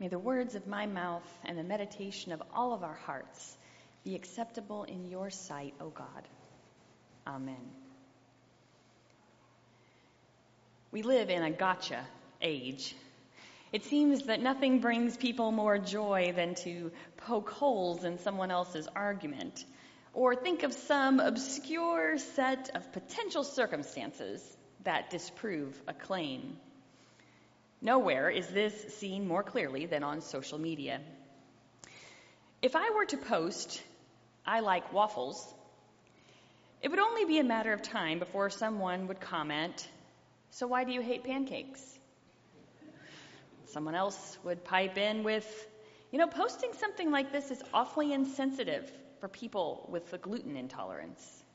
May the words of my mouth and the meditation of all of our hearts be acceptable in your sight, O God. Amen. We live in a gotcha age. It seems that nothing brings people more joy than to poke holes in someone else's argument, or think of some obscure set of potential circumstances that disprove a claim. Nowhere is this seen more clearly than on social media. If I were to post, "I like waffles," it would only be a matter of time before someone would comment, "So why do you hate pancakes?" Someone else would pipe in with, "Posting something like this is awfully insensitive for people with a gluten intolerance."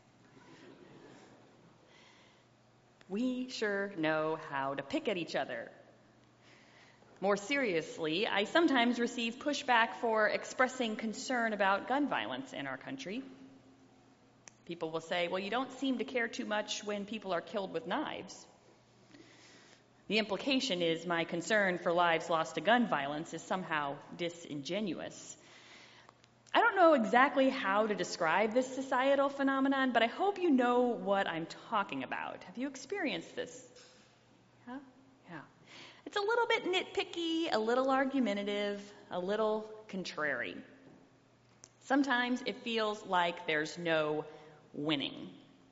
We sure know how to pick at each other. More seriously, I sometimes receive pushback for expressing concern about gun violence in our country. People will say, "Well, you don't seem to care too much when people are killed with knives." The implication is my concern for lives lost to gun violence is somehow disingenuous. I don't know exactly how to describe this societal phenomenon, but I hope you know what I'm talking about. Have you experienced this? Huh? Yeah. It's a little bit nitpicky, a little argumentative, a little contrary. Sometimes it feels like there's no winning.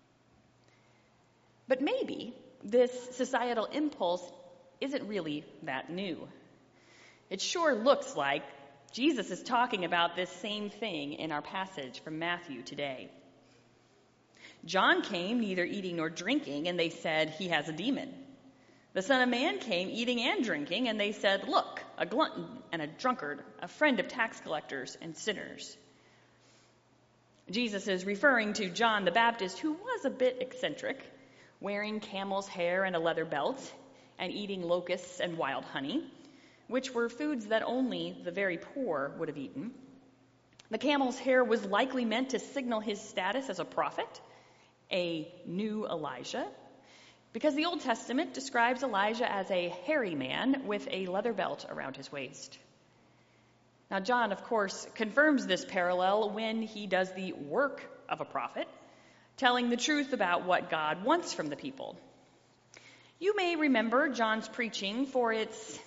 But maybe this societal impulse isn't really that new. It sure looks like Jesus is talking about this same thing in our passage from Matthew today. John came neither eating nor drinking, and they said, "He has a demon." The Son of Man came eating and drinking, and they said, "Look, a glutton and a drunkard, a friend of tax collectors and sinners." Jesus is referring to John the Baptist, who was a bit eccentric, wearing camel's hair and a leather belt, and eating locusts and wild honey, which were foods that only the very poor would have eaten. The camel's hair was likely meant to signal his status as a prophet, a new Elijah, because the Old Testament describes Elijah as a hairy man with a leather belt around his waist. Now, John, of course, confirms this parallel when he does the work of a prophet, telling the truth about what God wants from the people. You may remember John's preaching for its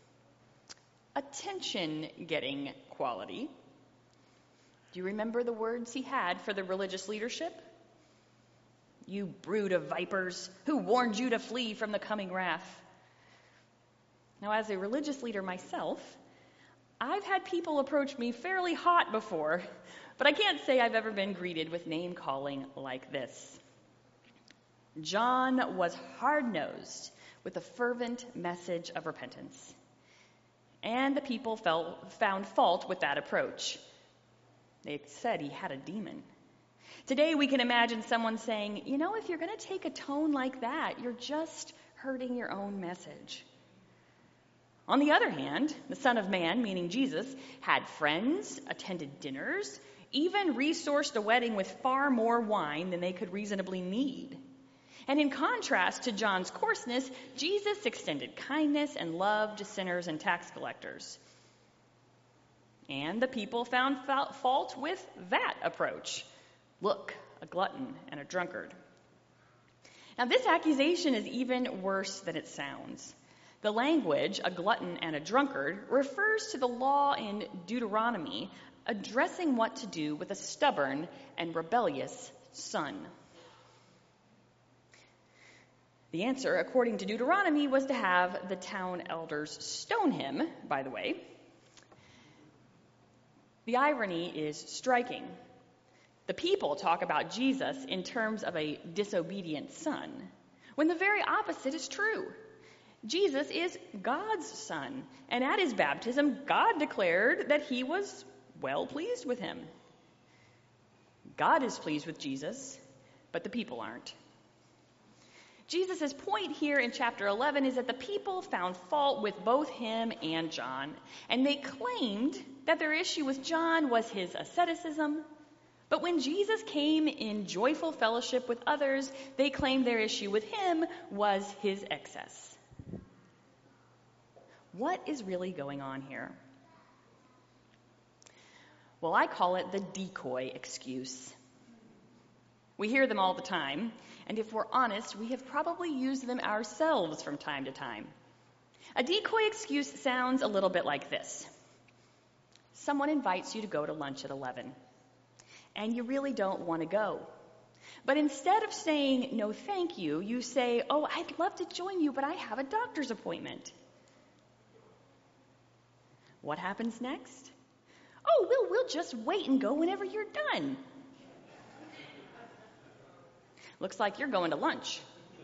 attention-getting quality. Do you remember the words he had for the religious leadership? "You brood of vipers, who warned you to flee from the coming wrath?" Now, as a religious leader myself, I've had people approach me fairly hot before, but I can't say I've ever been greeted with name-calling like this. John was hard-nosed with a fervent message of repentance. And the people found fault with that approach. They said he had a demon. Today we can imagine someone saying, "If you're going to take a tone like that, you're just hurting your own message." On the other hand, the Son of Man, meaning Jesus, had friends, attended dinners, even resourced a wedding with far more wine than they could reasonably need. And in contrast to John's coarseness, Jesus extended kindness and love to sinners and tax collectors. And the people found fault with that approach. "Look, a glutton and a drunkard." Now, this accusation is even worse than it sounds. The language, "a glutton and a drunkard," refers to the law in Deuteronomy addressing what to do with a stubborn and rebellious son. The answer, according to Deuteronomy, was to have the town elders stone him, by the way. The irony is striking. The people talk about Jesus in terms of a disobedient son, when the very opposite is true. Jesus is God's son, and at his baptism, God declared that he was well pleased with him. God is pleased with Jesus, but the people aren't. Jesus' point here in chapter 11 is that the people found fault with both him and John, and they claimed that their issue with John was his asceticism, but when Jesus came in joyful fellowship with others, they claimed their issue with him was his excess. What is really going on here? Well, I call it the decoy excuse. We hear them all the time, and if we're honest, we have probably used them ourselves from time to time. A decoy excuse sounds a little bit like this. Someone invites you to go to lunch at 11, and you really don't want to go. But instead of saying, no, thank you, you say, oh, I'd love to join you, but I have a doctor's appointment. What happens next? Oh, we'll just wait and go whenever you're done. Looks like you're going to lunch.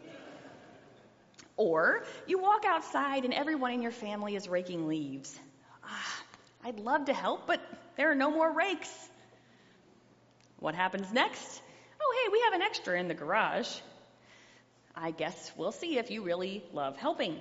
Or you walk outside and everyone in your family is raking leaves. I'd love to help, but there are no more rakes. What happens next? Oh, hey, we have an extra in the garage. I guess we'll see if you really love helping.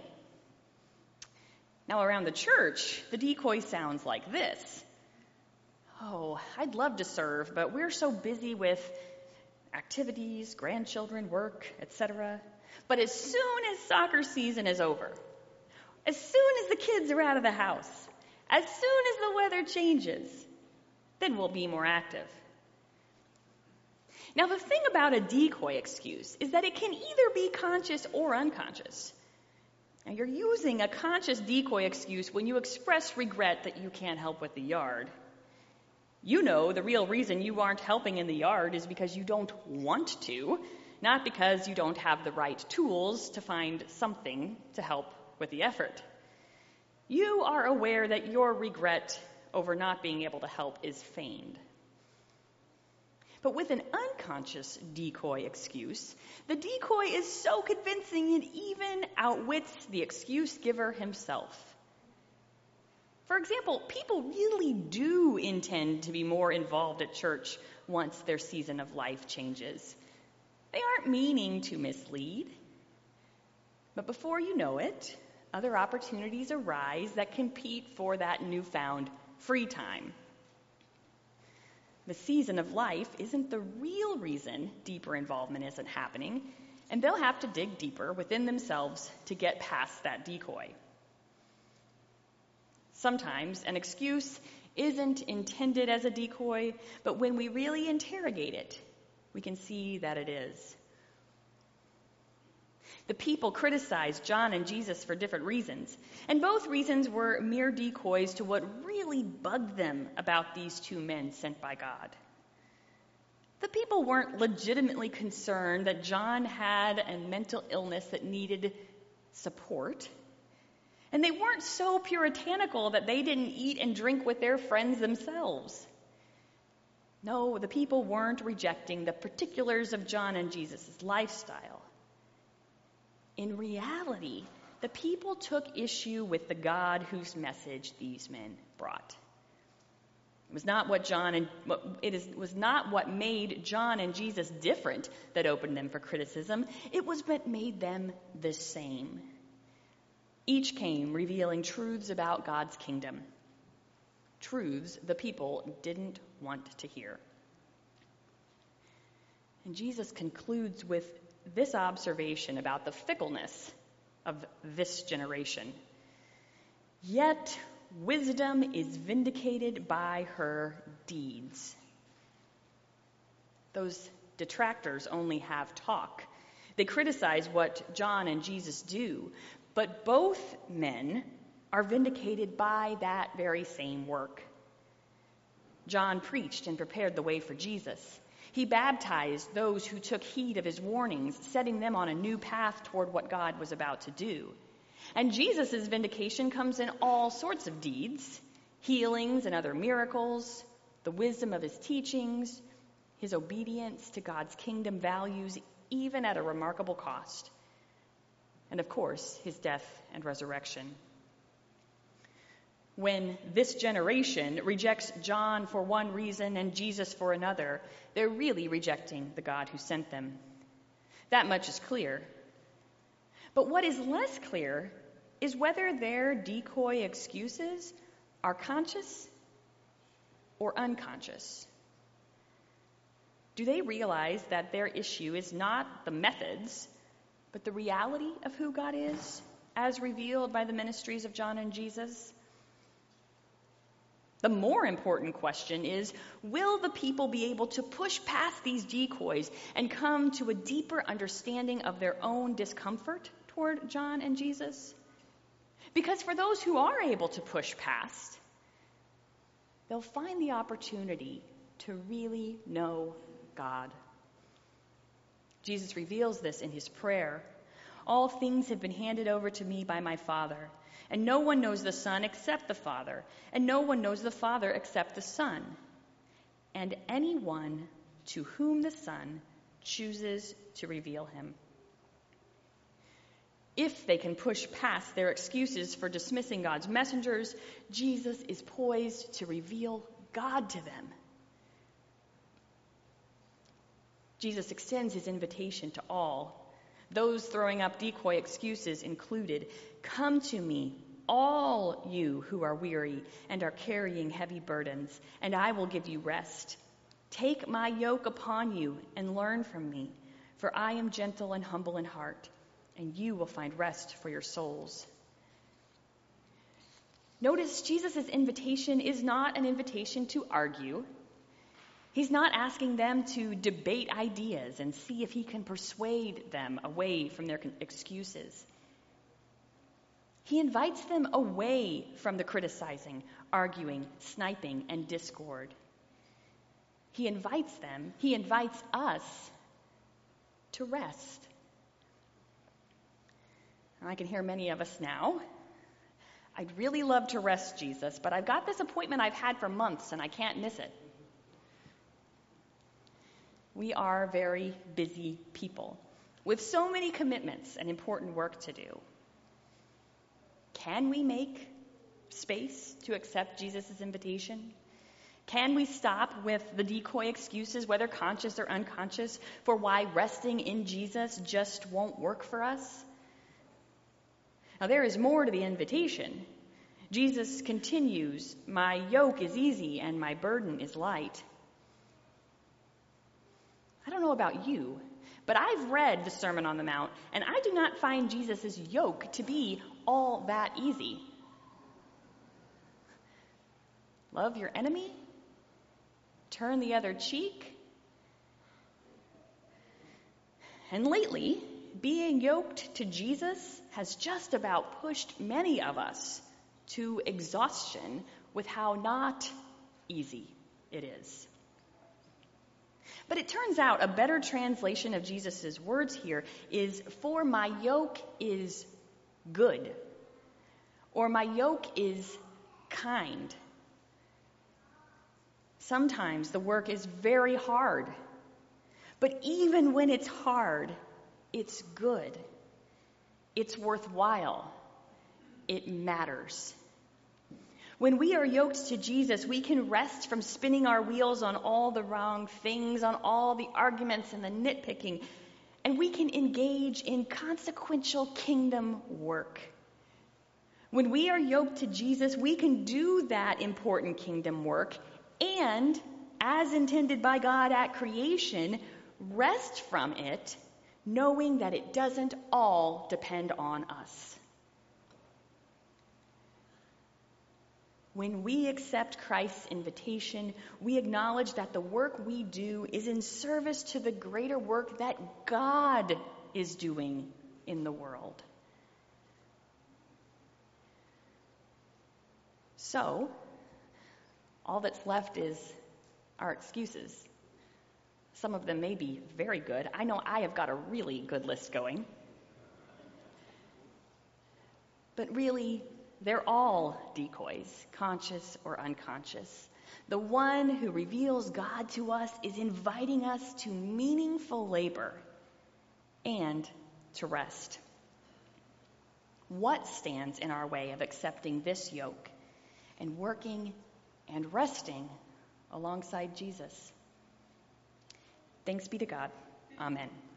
Now, around the church, the decoy sounds like this. Oh, I'd love to serve, but we're so busy with activities, grandchildren, work, etc. But as soon as soccer season is over, as soon as the kids are out of the house, as soon as the weather changes, then we'll be more active. Now, the thing about a decoy excuse is that it can either be conscious or unconscious. Now, you're using a conscious decoy excuse when you express regret that you can't help with the yard. You know the real reason you aren't helping in the yard is because you don't want to, not because you don't have the right tools to find something to help with the effort. You are aware that your regret over not being able to help is feigned. But with an unconscious decoy excuse, the decoy is so convincing it even outwits the excuse giver himself. For example, people really do intend to be more involved at church once their season of life changes. They aren't meaning to mislead. But before you know it, other opportunities arise that compete for that newfound free time. The season of life isn't the real reason deeper involvement isn't happening, and they'll have to dig deeper within themselves to get past that decoy. Sometimes an excuse isn't intended as a decoy, but when we really interrogate it, we can see that it is. The people criticized John and Jesus for different reasons, and both reasons were mere decoys to what really bugged them about these two men sent by God. The people weren't legitimately concerned that John had a mental illness that needed support, and they weren't so puritanical that they didn't eat and drink with their friends themselves. No, the people weren't rejecting the particulars of John and Jesus' lifestyle. In reality, the people took issue with the God whose message these men brought. It was not what made John and Jesus different that opened them for criticism. It was what made them the same. Each came revealing truths about God's kingdom, truths the people didn't want to hear. And Jesus concludes with this observation about the fickleness of this generation. Yet wisdom is vindicated by her deeds. Those detractors only have talk. They criticize what John and Jesus do, but both men are vindicated by that very same work. John preached and prepared the way for Jesus. He baptized those who took heed of his warnings, setting them on a new path toward what God was about to do. And Jesus' vindication comes in all sorts of deeds, healings and other miracles, the wisdom of his teachings, his obedience to God's kingdom values, even at a remarkable cost. And of course, his death and resurrection. When this generation rejects John for one reason and Jesus for another, they're really rejecting the God who sent them. That much is clear. But what is less clear is whether their decoy excuses are conscious or unconscious. Do they realize that their issue is not the methods, but the reality of who God is, as revealed by the ministries of John and Jesus? The more important question is, will the people be able to push past these decoys and come to a deeper understanding of their own discomfort toward John and Jesus? Because for those who are able to push past, they'll find the opportunity to really know God. Jesus reveals this in his prayer. All things have been handed over to me by my Father, and no one knows the Son except the Father, and no one knows the Father except the Son, and anyone to whom the Son chooses to reveal him. If they can push past their excuses for dismissing God's messengers, Jesus is poised to reveal God to them. Jesus extends his invitation to all, those throwing up decoy excuses included. Come to me, all you who are weary and are carrying heavy burdens, and I will give you rest. Take my yoke upon you and learn from me, for I am gentle and humble in heart, and you will find rest for your souls. Notice Jesus' invitation is not an invitation to argue. He's not asking them to debate ideas and see if he can persuade them away from their excuses. He invites them away from the criticizing, arguing, sniping, and discord. He invites us to rest. And I can hear many of us now. I'd really love to rest, Jesus, but I've got this appointment I've had for months and I can't miss it. We are very busy people with so many commitments and important work to do. Can we make space to accept Jesus' invitation? Can we stop with the decoy excuses, whether conscious or unconscious, for why resting in Jesus just won't work for us? Now, there is more to the invitation. Jesus continues, "My yoke is easy and my burden is light." I don't know about you, but I've read the Sermon on the Mount, and I do not find Jesus' yoke to be all that easy. Love your enemy? Turn the other cheek? And lately, being yoked to Jesus has just about pushed many of us to exhaustion with how not easy it is. But it turns out a better translation of Jesus' words here is, "For my yoke is good," or "my yoke is kind." Sometimes the work is very hard, but even when it's hard, it's good. It's worthwhile. It matters. When we are yoked to Jesus, we can rest from spinning our wheels on all the wrong things, on all the arguments and the nitpicking, and we can engage in consequential kingdom work. When we are yoked to Jesus, we can do that important kingdom work and, as intended by God at creation, rest from it, knowing that it doesn't all depend on us. When we accept Christ's invitation, we acknowledge that the work we do is in service to the greater work that God is doing in the world. So, all that's left is our excuses. Some of them may be very good. I know I have got a really good list going. But really, they're all decoys, conscious or unconscious. The one who reveals God to us is inviting us to meaningful labor and to rest. What stands in our way of accepting this yoke and working and resting alongside Jesus? Thanks be to God. Amen.